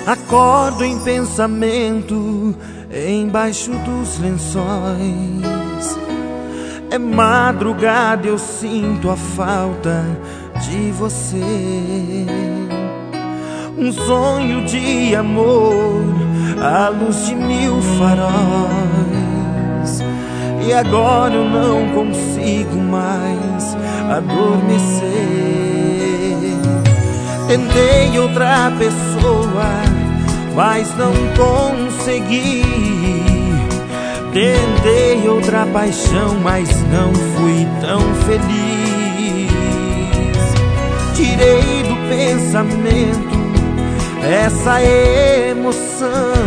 Acordo em pensamento embaixo dos lençóis. É madrugada, eu sinto a falta de você. Um sonho de amor à luz de 1000 faróis. E agora eu não consigo mais adormecer. Tentei outra pessoa, mas não consegui. Tentei outra paixão, mas não fui tão feliz. Tirei do pensamento essa emoção,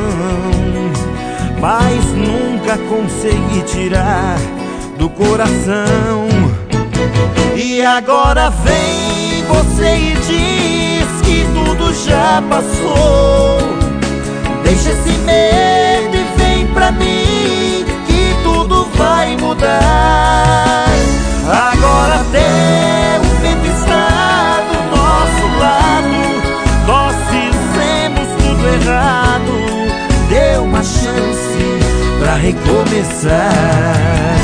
mas nunca consegui tirar do coração. E agora vem você e diz que tudo já passou. Deixa esse medo e vem pra mim, que tudo vai mudar. Agora até o vento está do nosso lado. Nós fizemos tudo errado. Dê uma chance pra recomeçar.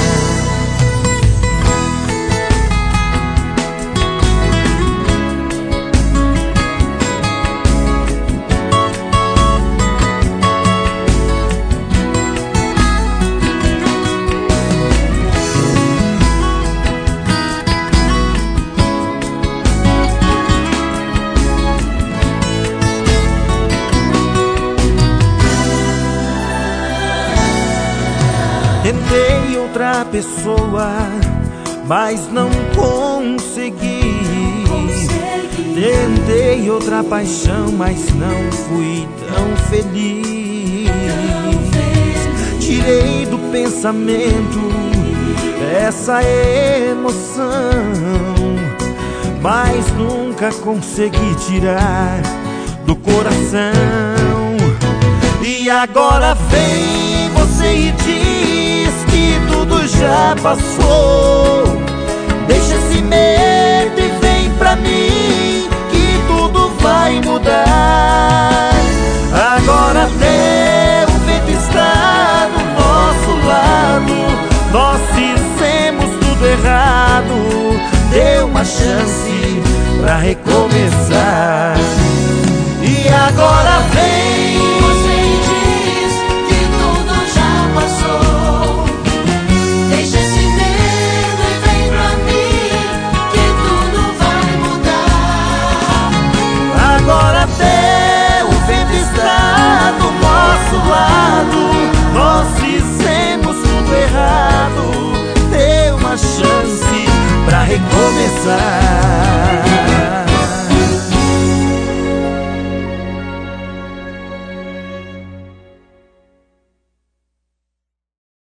Tentei outra pessoa, mas não consegui. Tentei outra paixão, mas não fui tão feliz. Tirei do pensamento essa emoção, mas nunca consegui tirar do coração. E agora vem você e diz que tudo já passou. Deixa esse medo e vem pra mim, que tudo vai mudar. Agora até o vento está do nosso lado. Nós fizemos tudo errado. Dê uma chance pra recomeçar.